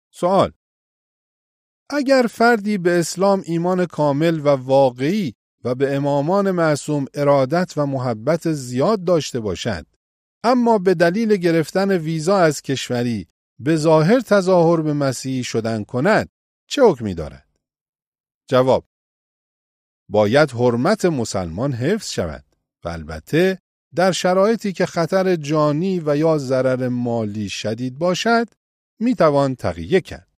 سوال: اگر فردی به اسلام ایمان کامل و واقعی و به امامان معصوم ارادت و محبت زیاد داشته باشد، اما به دلیل گرفتن ویزا از کشوری به ظاهر تظاهر به مسیحی شدن کند، چه حکمی دارد؟ جواب: باید حرمت مسلمان حفظ شود و البته در شرایطی که خطر جانی و یا ضرر مالی شدید باشد میتوان تقیه کرد.